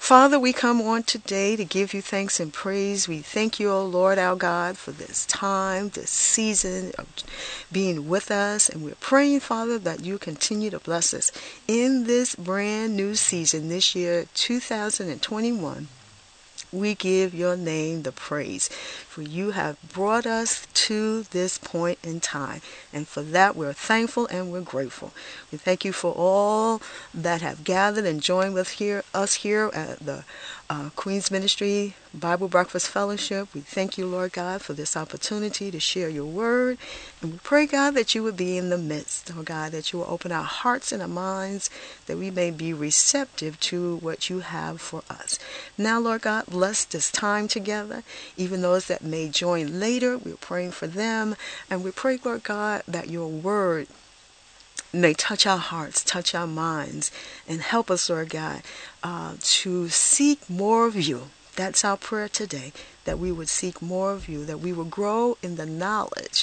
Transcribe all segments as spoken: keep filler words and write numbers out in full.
Father, we come on today to give you thanks and praise. We thank you, O Lord our God, for this time, this season of being with us. And we're praying, Father, that you continue to bless us in this brand new season, this year, two thousand twenty-one. We give your name the praise, for you have brought us to this point in time. And for that, we're thankful and we're grateful. We thank you for all that have gathered and joined with here, us here at the uh, Queen's Ministry Bible Breakfast Fellowship. We thank you, Lord God, for this opportunity to share your word. And we pray, God, that you would be in the midst, oh God, that you will open our hearts and our minds, that we may be receptive to what you have for us. Now, Lord God, bless this time together. Even those that may join later, we're praying for them. And we pray, Lord God, that your word may touch our hearts, touch our minds, and help us, Lord God, uh, to seek more of you. That's our prayer today, that we would seek more of you, that we would grow in the knowledge,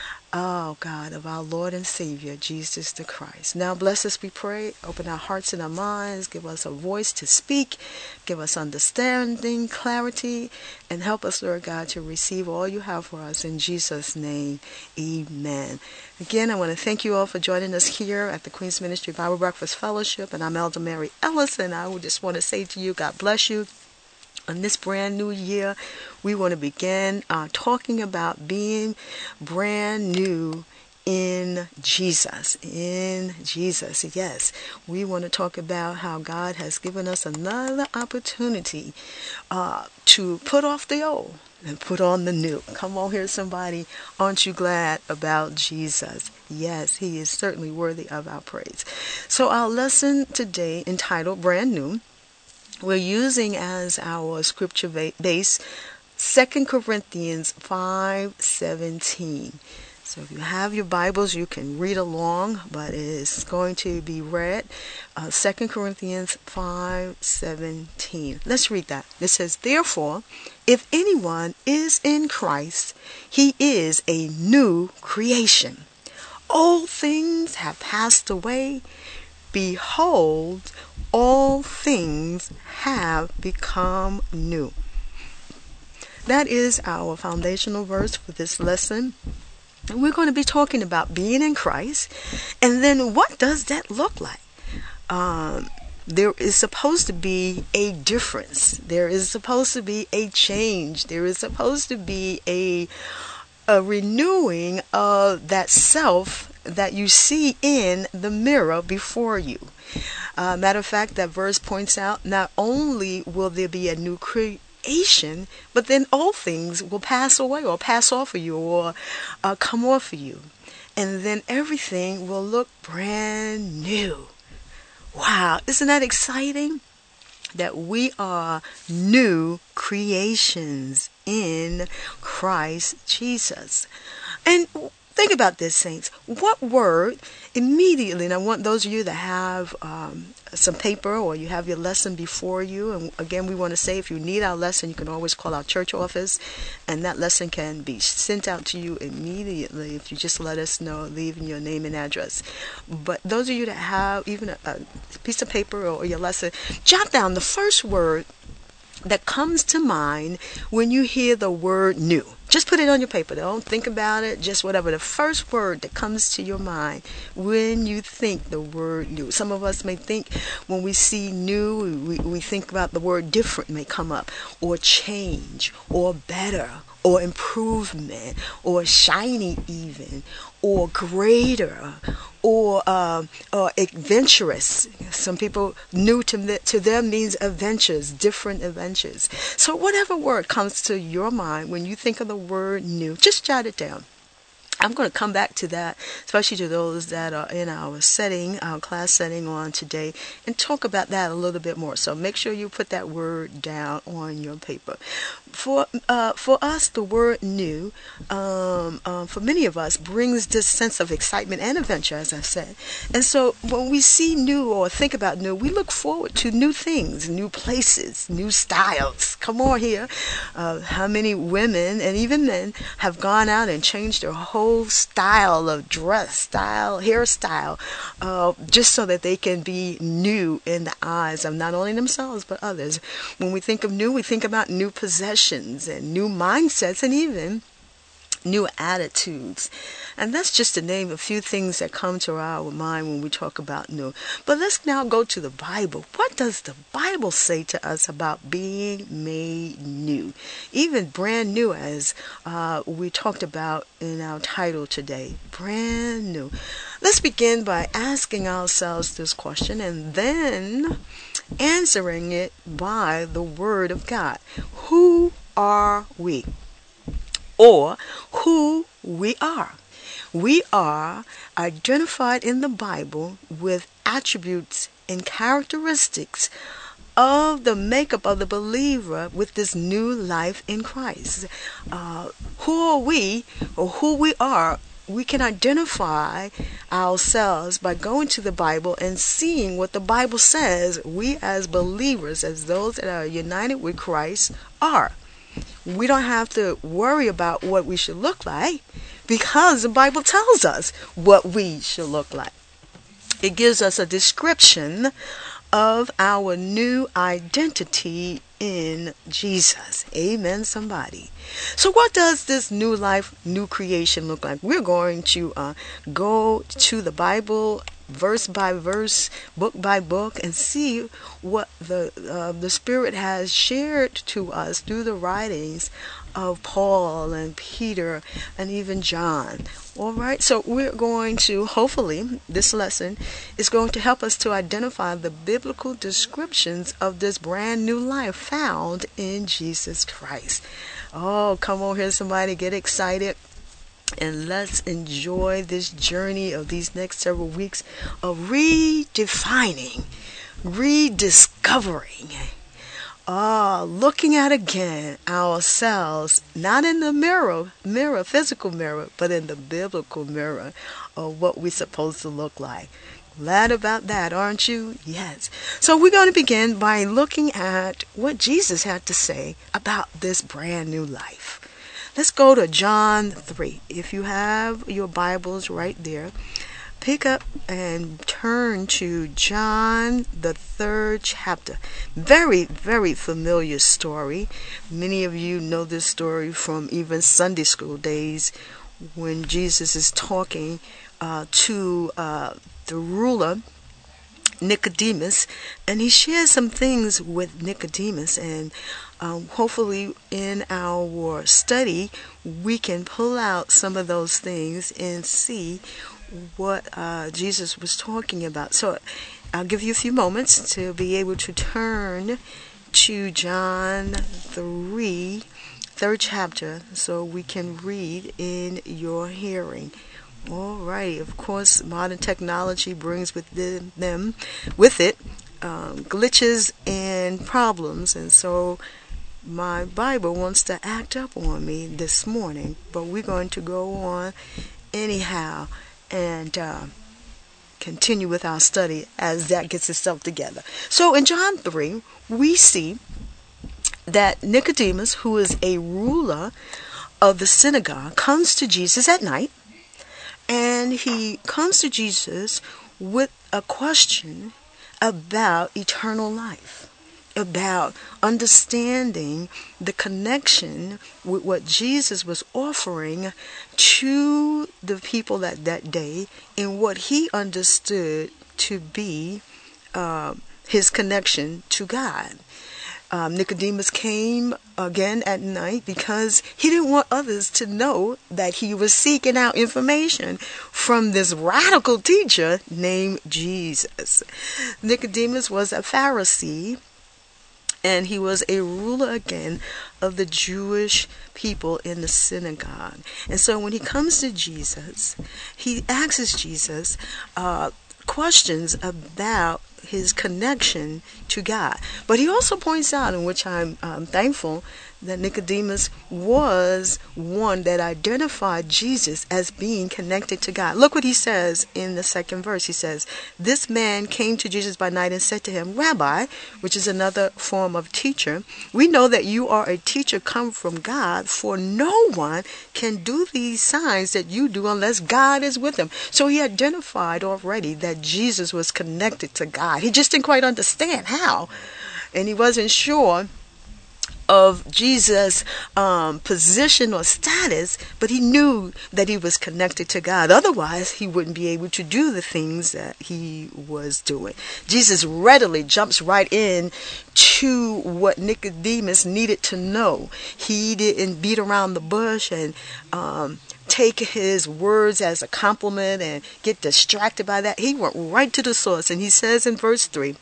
oh God, of our Lord and Savior, Jesus the Christ. Now bless us, we pray. Open our hearts and our minds. Give us a voice to speak. Give us understanding, clarity, and help us, Lord God, to receive all you have for us. In Jesus' name, amen. Again, I want to thank you all for joining us here at the Queen's Ministry Bible Breakfast Fellowship. And I'm Elder Mary Ellis, and I would just want to say to you, God bless you. On this brand new year, we want to begin uh, talking about being brand new in Jesus. In Jesus, yes. We want to talk about how God has given us another opportunity uh, to put off the old and put on the new. Come on here, somebody. Aren't you glad about Jesus? Yes, he is certainly worthy of our praise. So our lesson today, entitled Brand New, we're using as our scripture base Second Corinthians five seventeen. So if you have your Bibles, you can read along, but it is going to be read. Uh, Second Corinthians five seventeen. Let's read that. It says, "Therefore, if anyone is in Christ, he is a new creation. Old things have passed away. Behold, all things have become new." That is our foundational verse for this lesson. And we're going to be talking about being in Christ. And then what does that look like? Um, there is supposed to be a difference. There is supposed to be a change. There is supposed to be a, a renewing of that self that you see in the mirror before you. Uh, matter of fact, that verse points out not only will there be a new creation, but then all things will pass away or pass off of you or uh, come off of you. And then everything will look brand new. Wow, isn't that exciting? That we are new creations in Christ Jesus. And think about this, saints. What word immediately, and I want those of you that have um, some paper or you have your lesson before you, and again, we want to say if you need our lesson, you can always call our church office, and that lesson can be sent out to you immediately if you just let us know, leaving your name and address. But those of you that have even a, a piece of paper or your lesson, jot down the first word that comes to mind when you hear the word new. Just put it on your paper. Don't think about it. Just whatever. The first word that comes to your mind when you think the word new. Some of us may think when we see new, we, we think about the word different may come up, or change, or better, or improvement, or shiny even, or greater, or uh, uh, adventurous. Some people, new to, me, to them means adventures, different adventures. So whatever word comes to your mind when you think of the word new, just jot it down. I'm going to come back to that, especially to those that are in our setting, our class setting on today, and talk about that a little bit more. So make sure you put that word down on your paper. For uh, for us, the word new, um, uh, for many of us, brings this sense of excitement and adventure, as I said. And so when we see new or think about new, we look forward to new things, new places, new styles. Come on here. Uh, how many women and even men have gone out and changed their whole whole style of dress, style, hairstyle, uh, just so that they can be new in the eyes of not only themselves but others. When we think of new, we think about new possessions and new mindsets and even new attitudes. And that's just to name a few things that come to our mind when we talk about new. But let's now go to the Bible. What does the Bible say to us about being made new? Even brand new, as uh, we talked about in our title today. Brand new. Let's begin by asking ourselves this question and then answering it by the Word of God. Who are we? Or who we are. We are identified in the Bible with attributes and characteristics of the makeup of the believer with this new life in Christ. Uh, who are we, or who we are? We can identify ourselves by going to the Bible and seeing what the Bible says we as believers, as those that are united with Christ, are. We don't have to worry about what we should look like because the Bible tells us what we should look like. It gives us a description of our new identity in Jesus. Amen, somebody. So what does this new life, new creation look like? We're going to uh, go to the Bible verse by verse, book by book, and see what the uh, the Spirit has shared to us through the writings of Paul and Peter and even John. All right, so we're going to, hopefully, this lesson is going to help us to identify the biblical descriptions of this brand new life found in Jesus Christ. Oh, come on here, somebody, get excited. And let's enjoy this journey of these next several weeks of redefining, rediscovering, ah, looking at again ourselves, not in the mirror, mirror, physical mirror, but in the biblical mirror of what we're supposed to look like. Glad about that, aren't you? Yes. So we're going to begin by looking at what Jesus had to say about this brand new life. Let's go to John three. If you have your Bibles right there, pick up and turn to John, the third chapter. Very, very familiar story. Many of you know this story from even Sunday school days when Jesus is talking uh, to uh, the ruler, Nicodemus, and he shares some things with Nicodemus, and um, hopefully in our study we can pull out some of those things and see what uh, Jesus was talking about. So I'll give you a few moments to be able to turn to John three, third chapter, so we can read in your hearing. All right. Of course, modern technology brings with them, with it, um, glitches and problems, and so my Bible wants to act up on me this morning. But we're going to go on anyhow and uh, continue with our study as that gets itself together. So in John three, we see that Nicodemus, who is a ruler of the synagogue, comes to Jesus at night. And he comes to Jesus with a question about eternal life, about understanding the connection with what Jesus was offering to the people at that day in what he understood to be uh, his connection to God. Um, Nicodemus came again at night because he didn't want others to know that he was seeking out information from this radical teacher named Jesus. Nicodemus was a Pharisee, and he was a ruler again of the Jewish people in the synagogue. And so when he comes to Jesus, he asks Jesus uh, questions about his connection to God. But he also points out, in which I'm um, thankful, that Nicodemus was one that identified Jesus as being connected to God. Look what he says in the second verse. He says, "This man came to Jesus by night and said to him, 'Rabbi,'" which is another form of teacher, "we know that you are a teacher come from God, for no one can do these signs that you do unless God is with him." So he identified already that Jesus was connected to God. He just didn't quite understand how, and he wasn't sure of Jesus' um, position or status, but he knew that he was connected to God. Otherwise, he wouldn't be able to do the things that he was doing. Jesus readily jumps right in to what Nicodemus needed to know. He didn't beat around the bush and um, take his words as a compliment and get distracted by that. He went right to the source, and he says in verse three,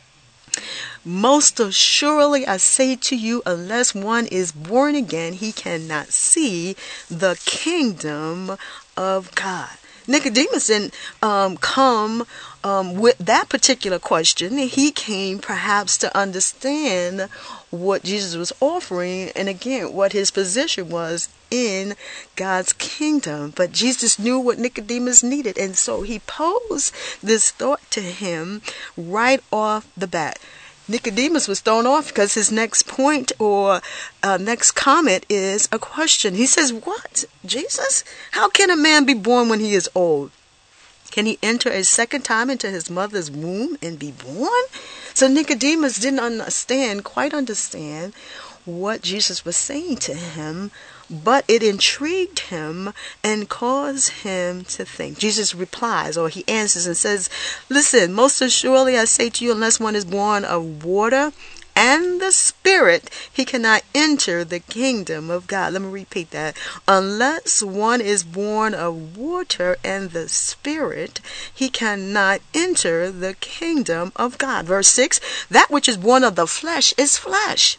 "Most assuredly I say to you, unless one is born again, he cannot see the kingdom of God." Nicodemus didn't um, come um, with that particular question. He came perhaps to understand what Jesus was offering, and again, what his position was in God's kingdom. But Jesus knew what Nicodemus needed, and so he posed this thought to him right off the bat. Nicodemus was thrown off because his next point or uh, next comment is a question. He says, "What, Jesus? How can a man be born when he is old? Can he enter a second time into his mother's womb and be born?" So Nicodemus didn't understand, quite understand what Jesus was saying to him, but it intrigued him and caused him to think. Jesus replies, or he answers and says, "Listen, most assuredly I say to you, unless one is born of water and the Spirit, he cannot enter the kingdom of God." Let me repeat that. Unless one is born of water and the Spirit, he cannot enter the kingdom of God. Verse six, "That which is born of the flesh is flesh,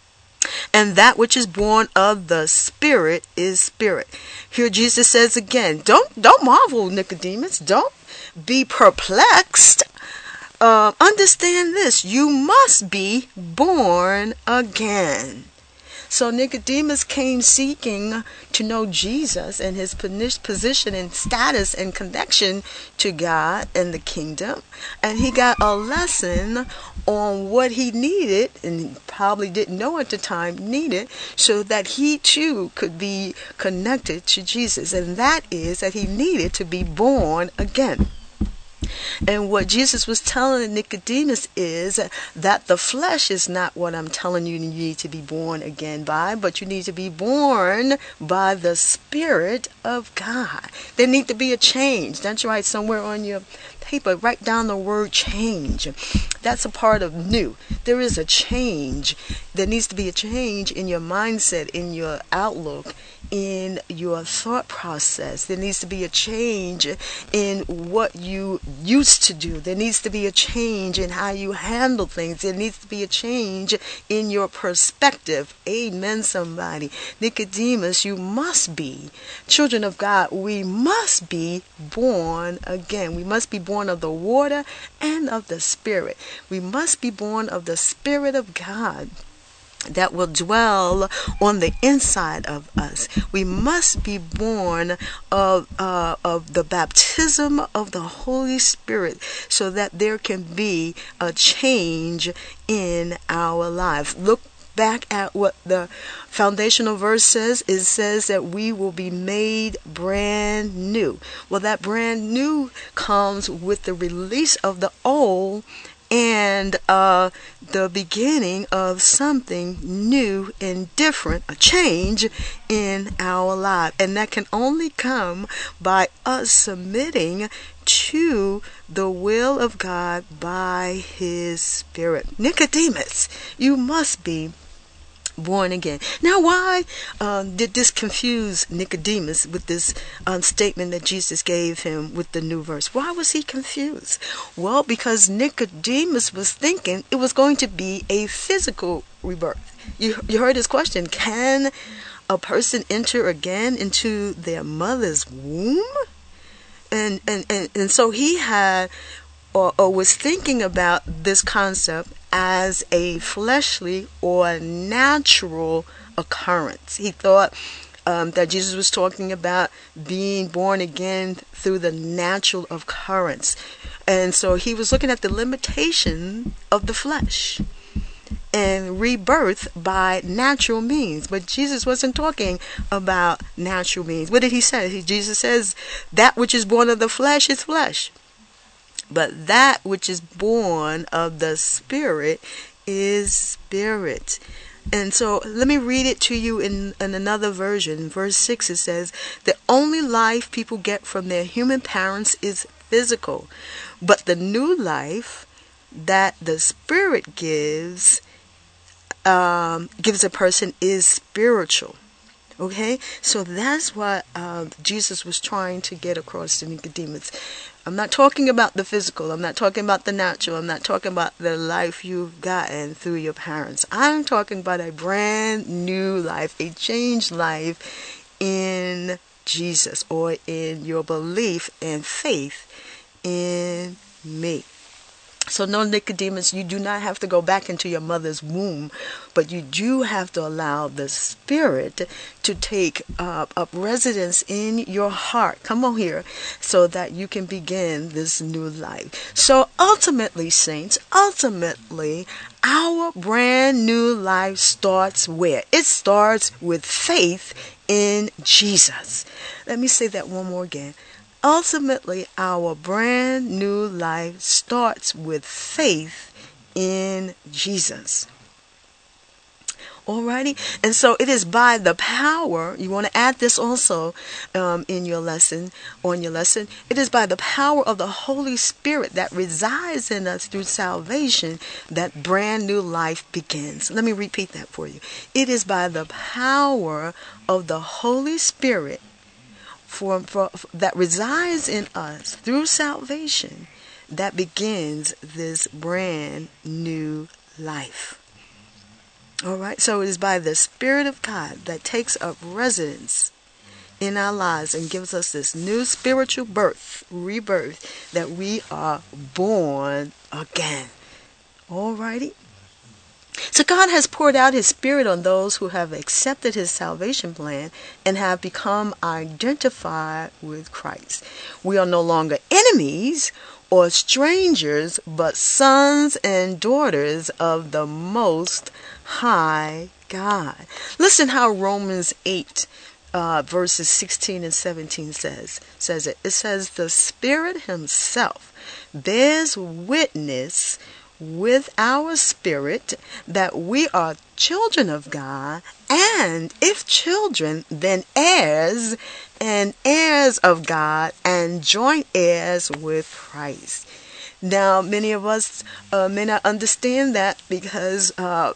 and that which is born of the Spirit is spirit." Here Jesus says again, don't don't marvel, Nicodemus. Don't be perplexed. Uh, understand this. You must be born again. So Nicodemus came seeking to know Jesus and his position and status and connection to God and the kingdom. And he got a lesson on what he needed, and he probably didn't know at the time needed, so that he too could be connected to Jesus. And that is that he needed to be born again. And what Jesus was telling Nicodemus is that the flesh is not what I'm telling you you need to be born again by, but you need to be born by the Spirit of God. There need to be a change. Don't you write somewhere on your paper, write down the word change. That's a part of new. There is a change. There needs to be a change in your mindset, in your outlook, in your thought process. There needs to be a change in what you used to do. There needs to be a change in how you handle things. There needs to be a change in your perspective. Amen, somebody. Nicodemus, you must be. Children of God, we must be born again. We must be born of the water and of the Spirit. We must be born of the Spirit of God that will dwell on the inside of us. We must be born of uh, of the baptism of the Holy Spirit, so that there can be a change in our life. Look back at what the foundational verse says. It says that we will be made brand new. Well, that brand new comes with the release of the old and uh, the beginning of something new and different, a change in our life. And that can only come by us submitting to the will of God by His Spirit. Nicodemus, you must be born again. Now, why um, did this confuse Nicodemus with this um, statement that Jesus gave him with the new verse? Why was he confused? Well, because Nicodemus was thinking it was going to be a physical rebirth. You, you heard his question. Can a person enter again into their mother's womb? And, and, and, and so he had or, or was thinking about this concept as a fleshly or natural occurrence. He thought um, that Jesus was talking about being born again through the natural occurrence. And so he was looking at the limitation of the flesh and rebirth by natural means. But Jesus wasn't talking about natural means. What did he say? He, Jesus says, that which is born of the flesh is flesh, but that which is born of the Spirit is spirit. And so let me read it to you in, in another version. Verse six, it says, the only life people get from their human parents is physical, but the new life that the Spirit gives um, gives a person is spiritual. Okay, so that's what uh, Jesus was trying to get across to Nicodemus. I'm not talking about the physical. I'm not talking about the natural. I'm not talking about the life you've gotten through your parents. I'm talking about a brand new life, a changed life in Jesus, or in your belief and faith in me. So no, Nicodemus, you do not have to go back into your mother's womb, but you do have to allow the Spirit to take uh, up residence in your heart. Come on here, so that you can begin this new life. So ultimately, saints, ultimately, our brand new life starts where? It starts with faith in Jesus. Let me say that one more again. Ultimately, our brand new life starts with faith in Jesus. Alrighty? And so it is by the power, you want to add this also um, in your lesson, on your lesson, it is by the power of the Holy Spirit that resides in us through salvation that brand new life begins. Let me repeat that for you. It is by the power of the Holy Spirit For, for, that resides in us through salvation that begins this brand new life. All right, so it is by the Spirit of God that takes up residence in our lives and gives us this new spiritual birth, rebirth, that we are born again. All righty. So God has poured out His Spirit on those who have accepted His salvation plan and have become identified with Christ. We are no longer enemies or strangers, but sons and daughters of the Most High God. Listen how Romans eight uh, verses sixteen and seventeen says, says it. It says, the Spirit Himself bears witness with our spirit that we are children of God, and if children, then heirs, and heirs of God, and joint heirs with Christ. Now, many of us uh, may not understand that because, uh,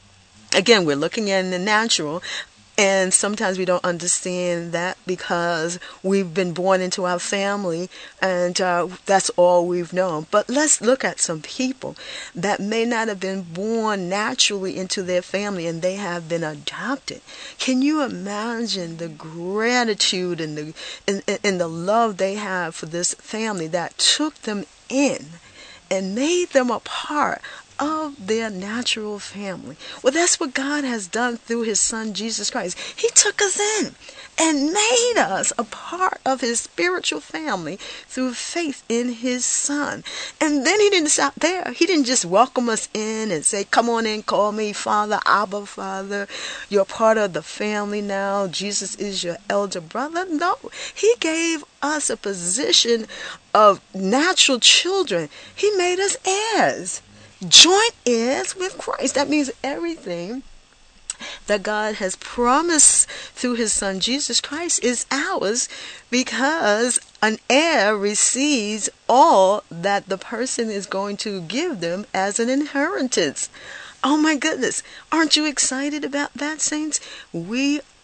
again, we're looking in the natural. And sometimes we don't understand that because we've been born into our family and uh, that's all we've known. But let's look at some people that may not have been born naturally into their family and they have been adopted. Can you imagine the gratitude and the, and, and the love they have for this family that took them in and made them a part of their natural family? Well, that's what God has done through His Son, Jesus Christ. He took us in and made us a part of His spiritual family through faith in His Son. And then He didn't stop there. He didn't just welcome us in and say, come on in, call me Father, Abba, Father. You're part of the family now. Jesus is your elder brother. No, He gave us a position of natural children. He made us heirs. Joint heirs with Christ. That means everything that God has promised through His Son Jesus Christ is ours, because an heir receives all that the person is going to give them as an inheritance. Oh my goodness. Aren't you excited about that, saints? We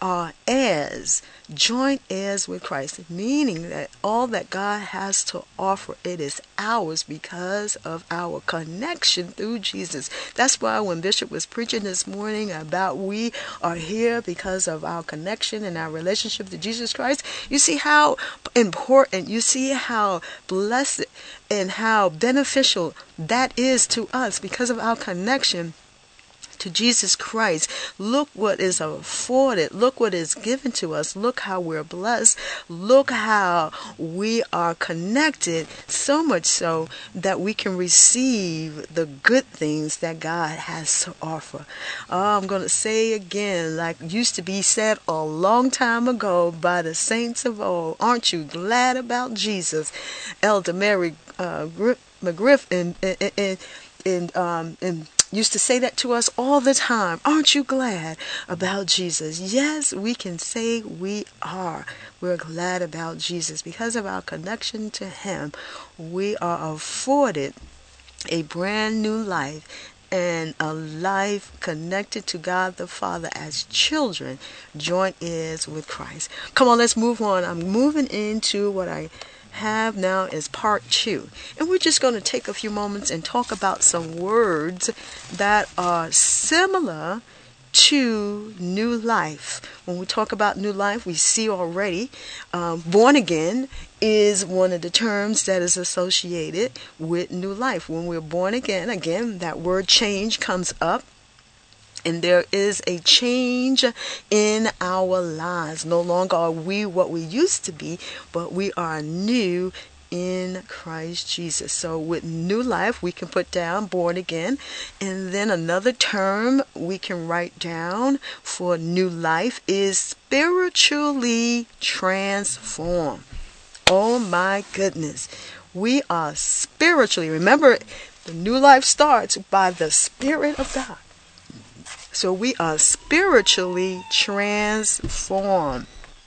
are heirs, joint heirs with Christ, meaning that all that God has to offer, it is ours because of our connection through Jesus. That's why when Bishop was preaching this morning about we are here because of our connection and our relationship to Jesus Christ, you see how important, you see how blessed and how beneficial that is to us because of our connection to Jesus Christ. Look what is afforded. Look what is given to us. Look how we're blessed. Look how we are connected, so much so that we can receive the good things that God has to offer. Oh, I'm going to say again, like used to be said a long time ago by the saints of old, aren't you glad about Jesus? Elder Mary uh, McGriff and, and, and, and, um, and used to say that to us all the time. Aren't you glad about Jesus? Yes, we can say we are. We're glad about Jesus. Because of our connection to Him, we are afforded a brand new life and a life connected to God the Father as children, joint heirs with Christ. Come on, let's move on. I'm moving into what I have now is part two, and we're just going to take a few moments and talk about some words that are similar to new life. When we talk about new life, we see already um, born again is one of the terms that is associated with new life. When we're born again, again, that word change comes up. And there is a change in our lives. No longer are we what we used to be, but we are new in Christ Jesus. So with new life, we can put down born again. And then another term we can write down for new life is spiritually transformed. Oh my goodness. We are spiritually, remember, the new life starts by the Spirit of God. So we are spiritually transformed.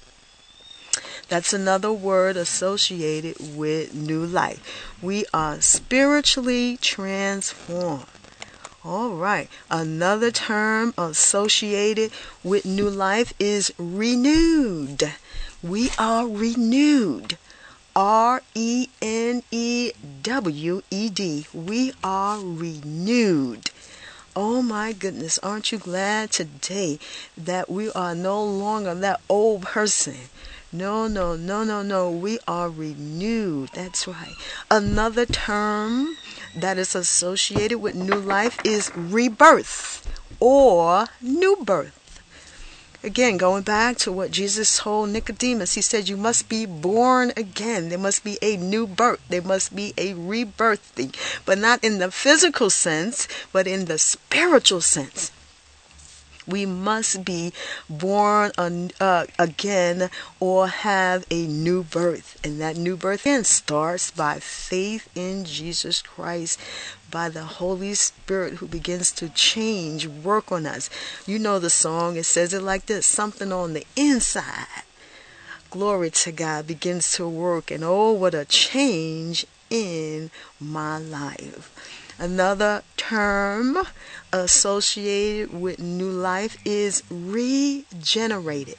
That's another word associated with new life. We are spiritually transformed. All right. Another term associated with new life is renewed. We are renewed. R E N E W E D. We are renewed. Oh my goodness, aren't you glad today that we are no longer that old person? No, no, no, no, no. We are renewed. That's right. Another term that is associated with new life is rebirth or new birth. Again, going back to what Jesus told Nicodemus, he said, you must be born again. There must be a new birth. There must be a rebirthing, but not in the physical sense, but in the spiritual sense. We must be born uh, again or have a new birth. And that new birth again starts by faith in Jesus Christ, by the Holy Spirit who begins to change, work on us. You know the song, it says it like this, something on the inside, glory to God, begins to work. And oh, what a change in my life. Another term associated with new life is regenerated.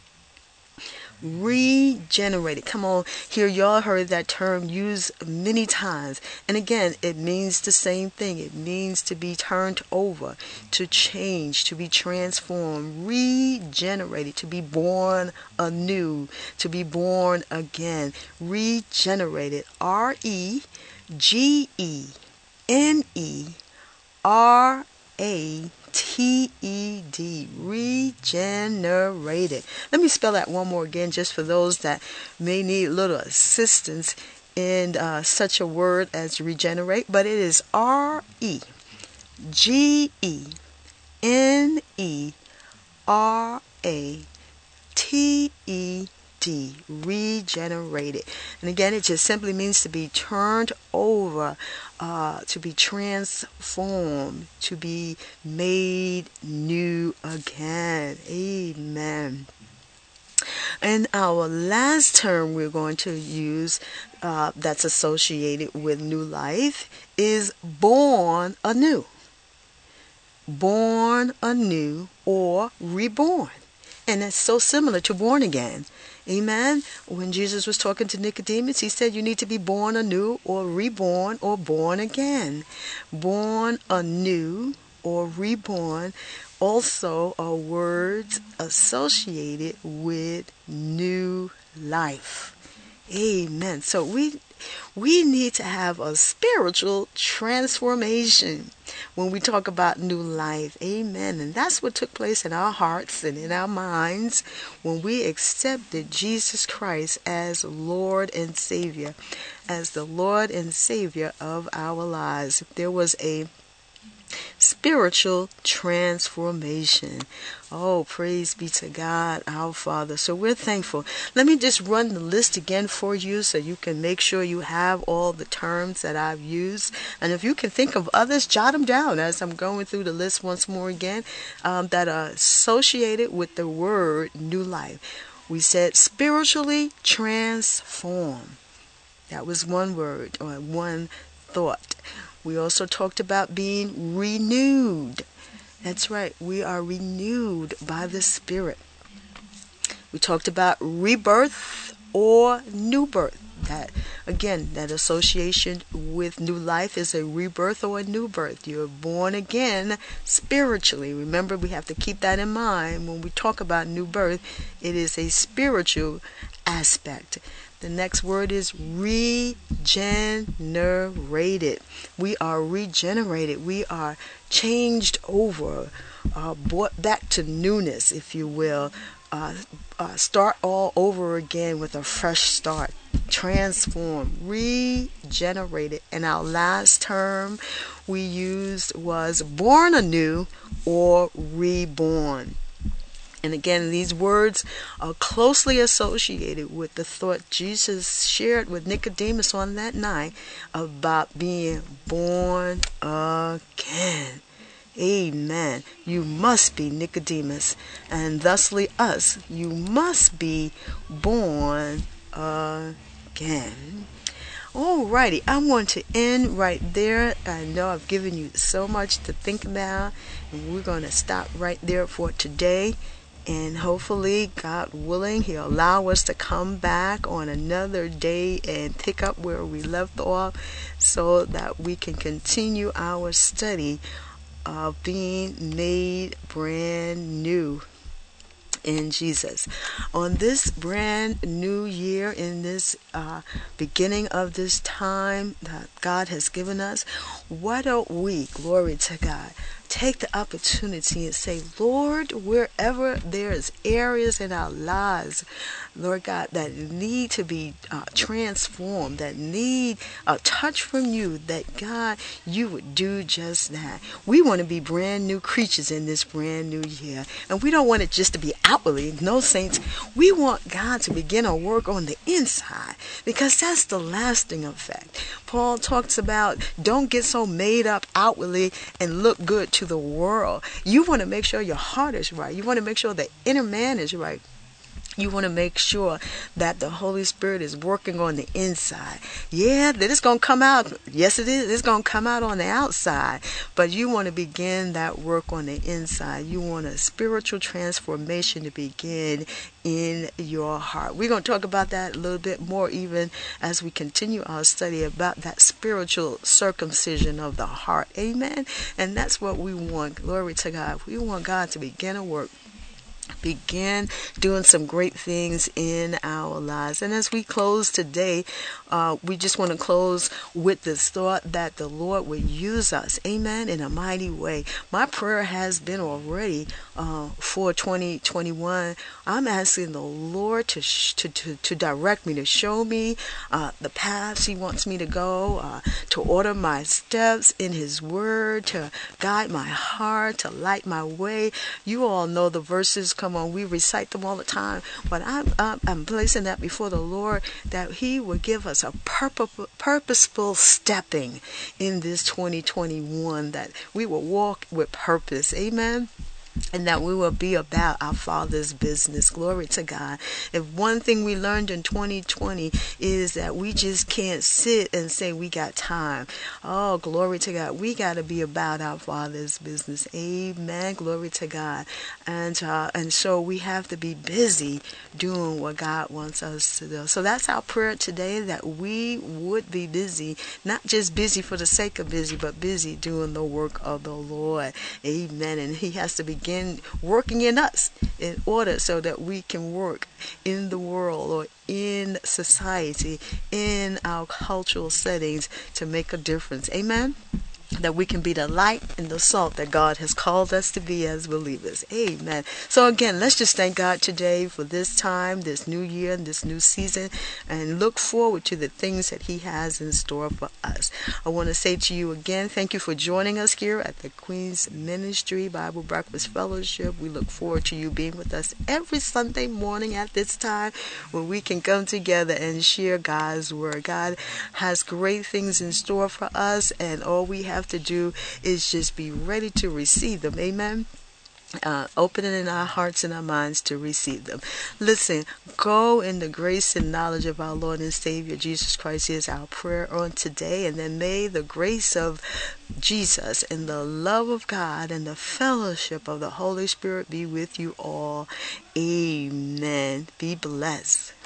Regenerated. Come on, here y'all heard that term used many times. And again, it means the same thing. It means to be turned over, to change, to be transformed, regenerated, to be born anew, to be born again. Regenerated. R E G E N E R A T E D, regenerated. Let me spell that one more again just for those that may need a little assistance in uh, such a word as regenerate, but it is R E G E N E R A T E D, regenerated. And again, it just simply means to be turned over, uh, to be transformed, to be made new again. Amen. And our last term we're going to use uh, that's associated with new life is born anew. Born anew or reborn. And it's so similar to born again. Amen. When Jesus was talking to Nicodemus, he said you need to be born anew or reborn or born again. Born anew or reborn also are words associated with new life. Amen. So we we need to have a spiritual transformation when we talk about new life. Amen. And that's what took place in our hearts and in our minds when we accepted Jesus Christ as Lord and Savior, as the Lord and Savior of our lives. There was a spiritual transformation. Oh, praise be to God, our Father. So we're thankful. Let me just run the list again for you so you can make sure you have all the terms that I've used. And if you can think of others, jot them down as I'm going through the list once more again, um, that are associated with the word new life. We said spiritually transform. That was one word or one thought. We also talked about being renewed. That's right. We are renewed by the Spirit. We talked about rebirth or new birth. That, again, that association with new life is a rebirth or a new birth. You're born again spiritually. Remember, we have to keep that in mind when we talk about new birth. It is a spiritual aspect. The next word is regenerated. We are regenerated. We are changed over, uh, brought back to newness, if you will. Uh, uh, start all over again with a fresh start. Transform, regenerated. And our last term we used was born anew or reborn. And again, these words are closely associated with the thought Jesus shared with Nicodemus on that night about being born again. Amen. You must be Nicodemus, and thusly us. You must be born again. Alrighty, I want to end right there. I know I've given you so much to think about, and we're going to stop right there for today. And hopefully, God willing, He'll allow us to come back on another day and pick up where we left off so that we can continue our study of being made brand new in Jesus. On this brand new year, in this uh, beginning of this time that God has given us, why don't we, glory to God, take the opportunity and say, Lord, wherever there's areas in our lives, Lord God, that need to be uh, transformed, that need a touch from you, that God, you would do just that. We want to be brand new creatures in this brand new year. And we don't want it just to be outwardly. No, saints, we want God to begin a work on the inside, because that's the lasting effect. Paul talks about don't get so made up outwardly and look good to the world. You want to make sure your heart is right. You want to make sure the inner man is right. You want to make sure that the Holy Spirit is working on the inside. Yeah, that it's going to come out. Yes, it is. It's going to come out on the outside. But you want to begin that work on the inside. You want a spiritual transformation to begin in your heart. We're going to talk about that a little bit more even as we continue our study about that spiritual circumcision of the heart. Amen. And that's what we want. Glory to God. We want God to begin a work. Begin doing some great things in our lives. And as we close today, uh, we just want to close with this thought that the Lord would use us, amen, in a mighty way. My prayer has been already uh, for twenty twenty-one. I'm asking the Lord to, sh- to, to, to direct me, to show me uh, the paths He wants me to go, uh, to order my steps in His Word, to guide my heart, to light my way. You all know the verses. Come on, we recite them all the time, but I'm, I'm, I'm placing that before the Lord, that He would give us a purposeful, purposeful stepping in this twenty twenty-one, that we will walk with purpose. Amen. and that we will be about our Father's business. Glory to God. If one thing we learned in twenty twenty is that we just can't sit and say we got time. Oh, glory to God. We got to be about our Father's business. Amen. Glory to God. And uh, and so we have to be busy doing what God wants us to do. So that's our prayer today, that we would be busy, not just busy for the sake of busy, but busy doing the work of the Lord. Amen. And He has to begin working in us in order so that we can work in the world or in society, in our cultural settings, to make a difference. Amen. That we can be the light and the salt that God has called us to be as believers. Amen. So again, let's just thank God today for this time, this new year, and this new season, and look forward to the things that He has in store for us. I want to say to you again, thank you for joining us here at the Queen's Ministry Bible Breakfast Fellowship. We look forward to you being with us every Sunday morning at this time, where we can come together and share God's Word. God has great things in store for us, and all we have to do is just be ready to receive them. Amen. Uh, opening our hearts and our minds to receive them. Listen, go in the grace and knowledge of our Lord and Savior Jesus Christ is our prayer on today. And then may the grace of Jesus and the love of God and the fellowship of the Holy Spirit be with you all. Amen. Be blessed.